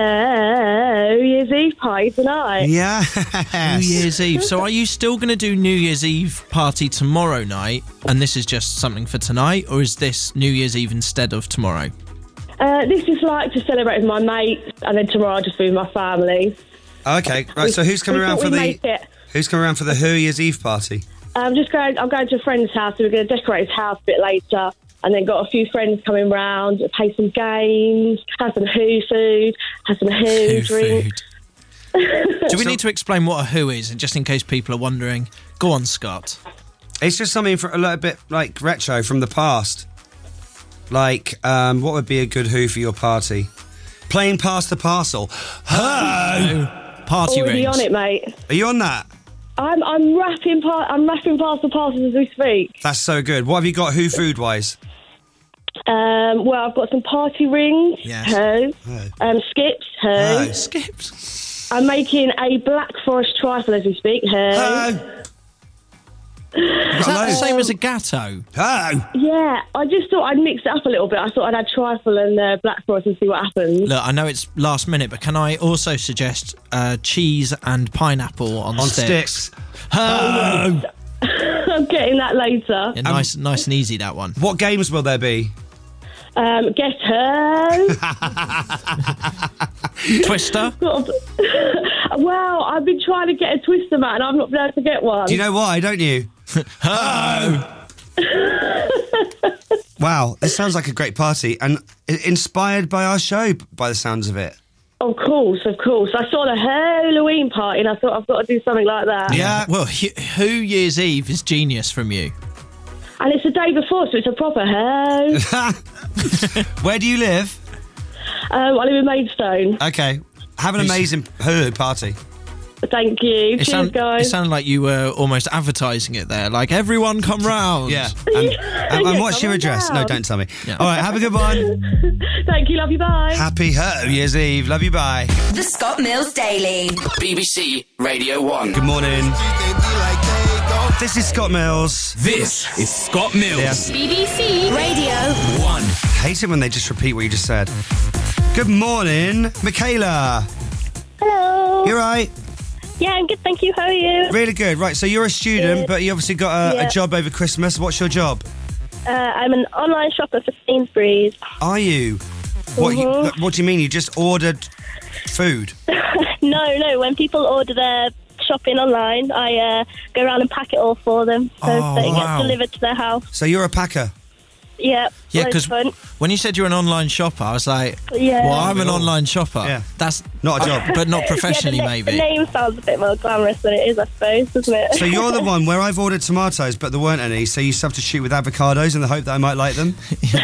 New Year's Eve party tonight. Yeah. New Year's Eve. So are you still going to do New Year's Eve party tomorrow night, and this is just something for tonight, or is this New Year's Eve instead of tomorrow? This is like to celebrate with my mates, and then tomorrow I'll just be with my family. Okay, right. So who's coming around for the New Year's Eve party? I'm going to a friend's house, so we're going to decorate his house a bit later, and then got a few friends coming round, play some games, have some Who food, have some Who drinks. Do we need to explain what a Who is, just in case people are wondering? Go on, Scott. It's just something for a little bit like retro from the past. Like, what would be a good Who for your party? Playing Pass the Parcel. Ho! Party already rings. On it, mate. Are you on that? I'm rapping Pass the Parcels as we speak. That's so good. What have you got Who food-wise? Well, I've got some party rings. Yes. Skips. Skips. I'm making a Black Forest trifle as we speak. Is that the same as a gatto? Yeah, I just thought I'd mix it up a little bit. I thought I'd add trifle and Black Forest and see what happens. Look, I know it's last minute, but can I also suggest cheese and pineapple on sticks? Oh, I'm getting that later. Yeah, nice and easy, that one. What games will there be? Ghetto. Twister? Wow, I've been trying to get a Twister, Matt, and I've not been able to get one. Do you know why, don't you? Wow, this sounds like a great party and inspired by our show, by the sounds of it. Of course. I saw the Halloween party and I thought I've got to do something like that. Yeah. Well, Who Year's Eve is genius from you. And it's the day before, so it's a proper ho. Where do you live? I live in Maidstone. Okay. Have an amazing party. Thank you. Cheers, guys. It sounded like you were almost advertising it there, like, everyone come round. Yeah. And what's your address? down. No, don't tell me. Yeah. All right, have a good one. Thank you, love you, bye. Happy Year's Eve. Love you, bye. The Scott Mills Daily. BBC Radio 1. Good morning. This is Scott Mills. This is Scott Mills. Yeah. BBC Radio 1. Hate it when they just repeat what you just said. Good morning, Michaela. Hello. You right? Yeah, I'm good, thank you. How are you? Really good. Right, so you're a student, Good. but you obviously got a job over Christmas. What's your job? I'm an online shopper for Sainsbury's. Are you? What do you mean? You just ordered food? No. When people order their shopping online, I go around and pack it all for them so that it gets delivered to their house. So you're a packer? Yeah, because when you said you're an online shopper, I was like, Yeah. well, I'm an online shopper. Yeah. That's not a job. But not professionally, the maybe. name sounds a bit more glamorous than it is, I suppose, doesn't it? So you're the one where I've ordered tomatoes, but there weren't any, so you substitute with avocados in the hope that I might like them?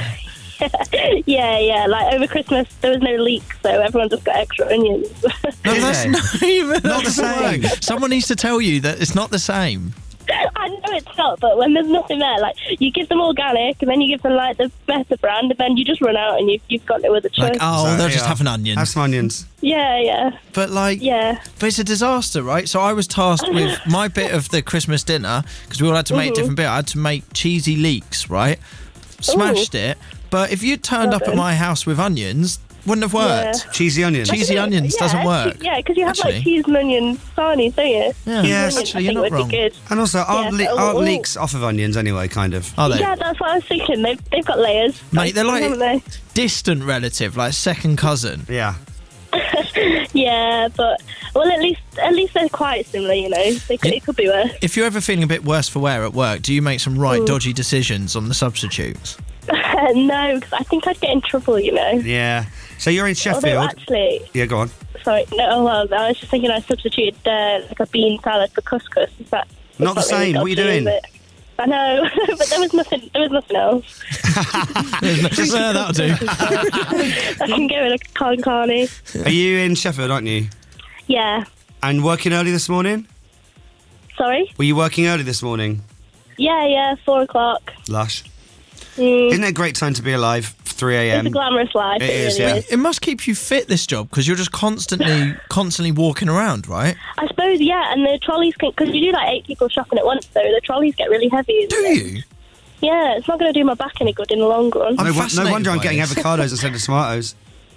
Yeah. Like over Christmas, there was no leek, so everyone just got extra onions. No, that's not even Not the same. Someone needs to tell you that it's not the same. I know it's not, but when there's nothing there, like, you give them organic, and then you give them, like, the better brand, and then you just run out, and you've got no other choice. Like, they'll just have an onion. Have some onions. Yeah. But, like, but it's a disaster, right? So I was tasked with my bit of the Christmas dinner, because we all had to make a different bit. I had to make cheesy leeks, right? Smashed it. But if you turned up at my house with onions, wouldn't have worked. Yeah. Cheesy onions. Cheesy onions doesn't work. Yeah, because you have like cheese and onion sarnies, don't you? Yeah. Yes, actually, you're not wrong. Good. And also, aren't leeks off of onions anyway, kind of? Are they? Yeah, that's what I was thinking. They've got layers. Mate, they're like haven't they? distant relative, like second cousin. Yeah. Yeah, but at least they're quite similar, you know. It could be worse. If you're ever feeling a bit worse for wear at work, do you make some dodgy decisions on the substitutes? No, because I think I'd get in trouble, you know. Yeah. So you're in Sheffield. Although actually, yeah, go on. Sorry, no. Well, I was just thinking I substituted like a bean salad for couscous. Is that not the same? What are you doing? I know, but there was nothing else. That'll do. I can go with a con carne. Are you in Sheffield, aren't you? Yeah. And working early this morning? Sorry? Were you working early this morning? Yeah, 4 o'clock. Lush. Isn't it a great time to be alive? 3 a.m. It's a glamorous life. It is, yeah. It must keep you fit, this job, because you're just constantly walking around, right? I suppose, yeah, and the trolleys can, because you do like 8 people shopping at once, so the trolleys get really heavy. Do you? Yeah, it's not going to do my back any good in the long run. No wonder I'm getting avocados instead of tomatoes.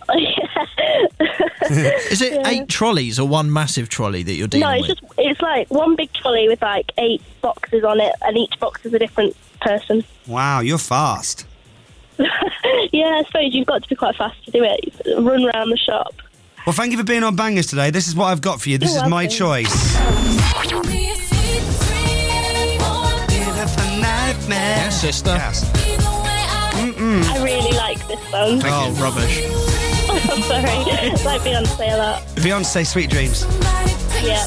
Is it 8 trolleys or one massive trolley that you're dealing with? No, it's like one big trolley with like 8 boxes on it, and each box is a different person. Wow, you're fast. Yeah, I suppose you've got to be quite fast to do it. Run around the shop. Well, thank you for being on Bangers today. This is what I've got for you. This is my choice. Yes, sister. Yes. I really like this song. Oh, rubbish. I'm sorry. It's like Beyonce a lot. Beyonce, Sweet Dreams. Yeah.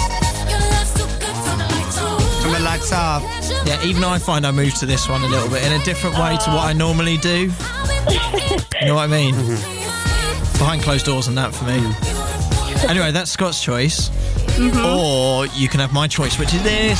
From the lights up. Yeah, even I find I move to this one a little bit in a different way to what I normally do. You know what I mean? Behind closed doors and that for me. Anyway, that's Scott's choice. Or you can have my choice, which is this.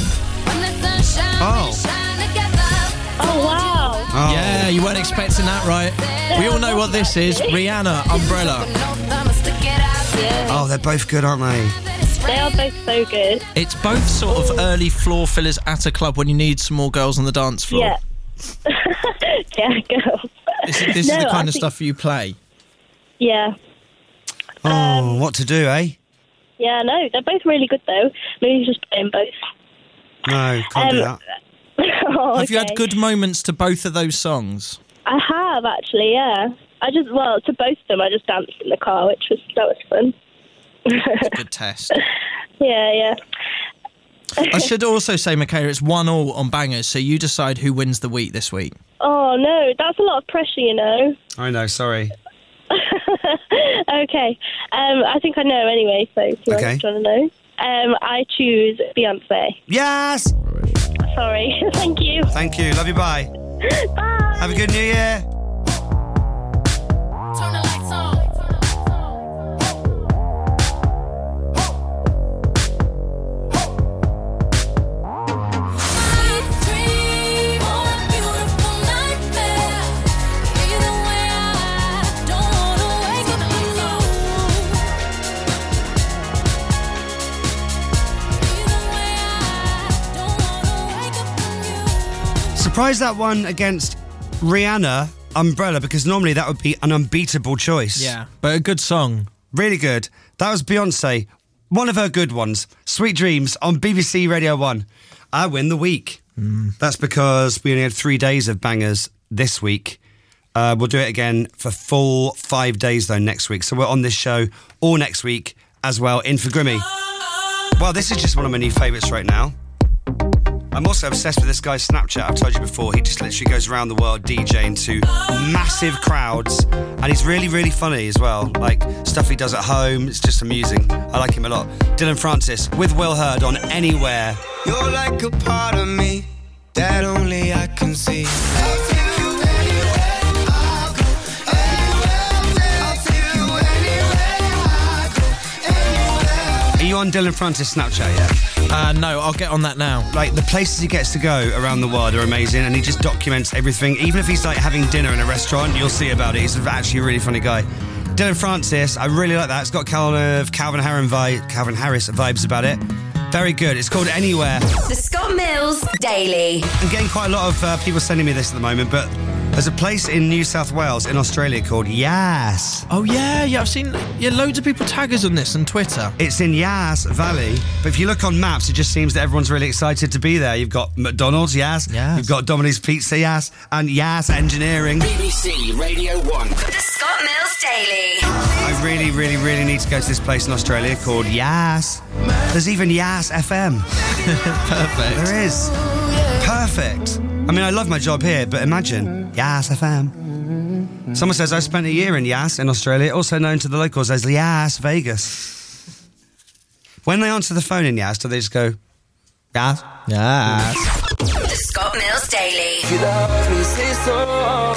Oh. Oh, wow. Oh. Yeah, you weren't expecting that, right? We all know what this is. Rihanna, Umbrella. Oh, they're both good, aren't they? They are both so good. It's both sort of early floor fillers at a club when you need some more girls on the dance floor. Yeah. Yeah, girls. This is the kind of stuff you play. Yeah. Oh, what to do, eh? Yeah, no, they're both really good though. Maybe just play them both. No, can't do that. Have you had good moments to both of those songs? I have, actually, yeah. To both of them, I just danced in the car, that was fun. Good test. Yeah. I should also say, Michaela, it's 1-1 on Bangers, so you decide who wins the week this week. Oh, no, that's a lot of pressure, you know. I know, sorry. Okay. I think I know anyway, so if you want to know. I choose Beyonce. Yes! Sorry. Thank you. Thank you. Love you. Bye. Bye. Have a good New Year. Turn the lights on. Surprised that one against Rihanna, Umbrella, because normally that would be an unbeatable choice. Yeah, but a good song. Really good. That was Beyonce. One of her good ones. Sweet Dreams on BBC Radio 1. I win the week. That's because we only had 3 days of bangers this week. We'll do it again for full 5 days, though, next week. So we're on this show all next week as well, in for Grimmy. Well, this is just one of my new favourites right now. I'm also obsessed with this guy's Snapchat. I've told you before. He just literally goes around the world DJing to massive crowds. And he's really, really funny as well. Like, stuff he does at home. It's just amusing. I like him a lot. Dylan Francis with Will Hurd on Anywhere. You're like a part of me that only I can see. Are you on Dylan Francis Snapchat yet? No, I'll get on that now. Like, the places he gets to go around the world are amazing, and he just documents everything. Even if he's like having dinner in a restaurant, you'll see about it. He's actually a really funny guy. Dylan Francis, I really like that. It's got kind of Calvin Harris vibes about it. Very good. It's called Anywhere. The Scott Mills Daily. I'm getting quite a lot of people sending me this at the moment, but there's a place in New South Wales in Australia called Yass. Oh, yeah, I've seen loads of people tag us on this on Twitter. It's in Yass Valley, but if you look on maps, it just seems that everyone's really excited to be there. You've got McDonald's, Yass. You've got Domini's Pizza, Yass, and Yass Engineering. BBC Radio 1. The Scott Mills Daily. I really, really, really need to go to this place in Australia called Yass. There's even Yass FM. Perfect. There is. Perfect. I mean, I love my job here, but imagine Yass FM. Someone says I spent a year in Yass in Australia, also known to the locals as Yass Vegas. When they answer the phone in Yass, do they just go, Yass? Yass. The Scott Mills Daily. If you love me, say so.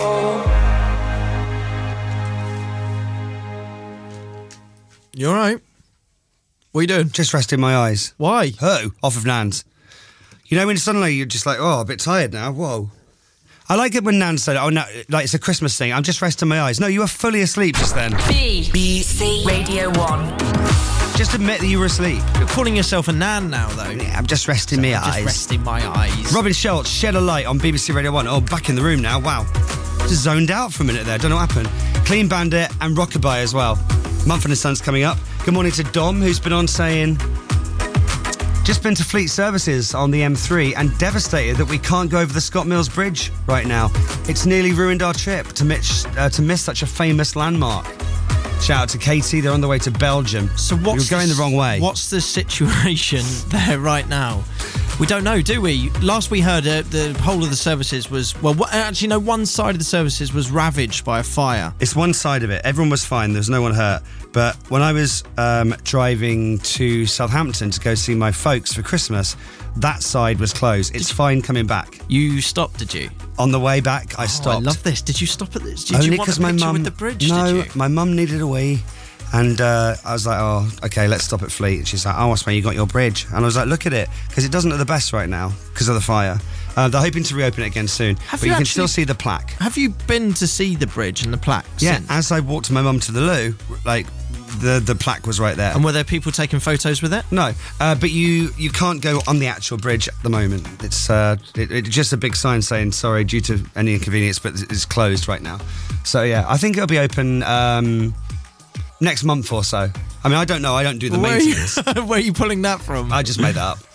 You all right? What are you doing? Just resting my eyes. Why? Oh, off of Nan's. You know, when suddenly you're just like, oh, a bit tired now. Whoa. I like it when Nan said, oh, no, like it's a Christmas thing. I'm just resting my eyes. No, you were fully asleep just then. BBC Radio 1. Just admit that you were asleep. You're calling yourself a Nan now, though. Yeah, I'm just resting my eyes. Just resting my eyes. Robin Schultz, Shed a Light on BBC Radio 1. Oh, back in the room now. Wow. Just zoned out for a minute there. Don't know what happened. Clean Bandit and Rockabye as well. Mumford & Sons coming up. Good morning to Dom, who's been on saying... Just been to Fleet Services on the M3 and devastated that we can't go over the Scott Mills Bridge right now. It's nearly ruined our trip to miss such a famous landmark. Shout out to Katie, they're on the way to Belgium. So what's You're going the wrong way. What's the situation there right now? We don't know, do we? Last we heard, the whole of the services was... Well, actually, no, one side of the services was ravaged by a fire. It's one side of it. Everyone was fine. There's no one hurt. But when I was driving to Southampton to go see my folks for Christmas, that side was closed. It's fine coming back. You stopped, did you? On the way back, I stopped. I love this. Did you stop at this? Only you want a my picture mum with the bridge? No, did you? my mum needed a wee. And I was like, oh, okay, let's stop at Fleet. And she's like, oh, what's you got your bridge? And I was like, look at it. Because it doesn't look the best right now because of the fire. They're hoping to reopen it again soon. But you can still see the plaque. Have you been to see the bridge and the plaque since? As I walked my mum to the loo, like, the plaque was right there. And were there people taking photos with it? No, but you can't go on the actual bridge at the moment. It's just a big sign saying, sorry, due to any inconvenience, but it's closed right now. So, yeah, I think it'll be open... next month or so. I mean, I don't know. I don't do the maintenance. Where are you pulling that from? I just made that up.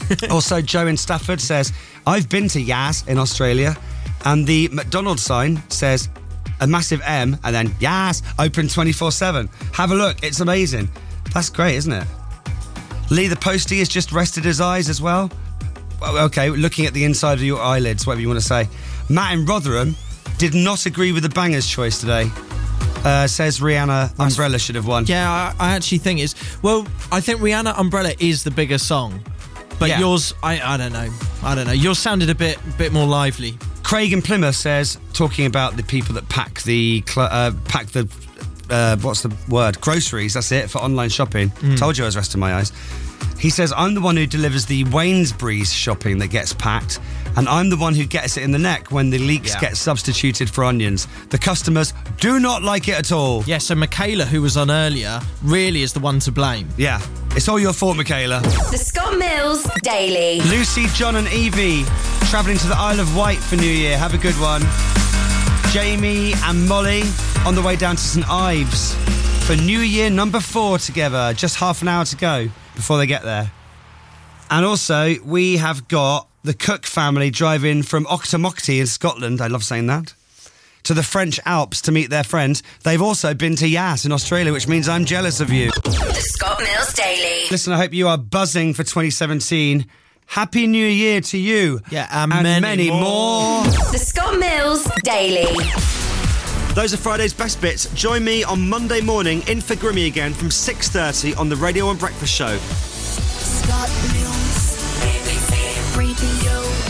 Also, Joe in Stafford says, I've been to Yas in Australia, and the McDonald's sign says a massive M and then Yas, open 24/7. Have a look, it's amazing. That's great, isn't it? Lee the Postie has just rested his eyes as well. Okay, looking at the inside of your eyelids, whatever you want to say. Matt in Rotherham did not agree with the bangers choice today. Says Rihanna, Umbrella should have won. Yeah, I actually think it's... Well, I think Rihanna, Umbrella is the bigger song. But yours, I don't know. Yours sounded a bit more lively. Craig in Plymouth says, talking about the people that pack the what's the word? Groceries, that's it, for online shopping. Told you I was resting my eyes. He says, I'm the one who delivers the Wainsbury's shopping that gets packed, and I'm the one who gets it in the neck when the leeks get substituted for onions. The customers do not like it at all. Yeah, so Michaela, who was on earlier, really is the one to blame. Yeah, it's all your fault, Michaela. The Scott Mills Daily. Lucy, John and Evie travelling to the Isle of Wight for New Year. Have a good one. Jamie and Molly on the way down to St Ives for New Year number 4 together. Just half an hour to go before they get there. And also, we have got the Cook family driving from Auchtermuchty in Scotland, I love saying that, to the French Alps to meet their friends. They've also been to Yas in Australia, which means I'm jealous of you. The Scott Mills Daily. Listen, I hope you are buzzing for 2017. Happy New Year to you. Yeah, and many more. The Scott Mills Daily. Those are Friday's best bits. Join me on Monday morning in for Grimmy again from 6:30 on the Radio 1 Breakfast Show. Scott Mills, BBC Radio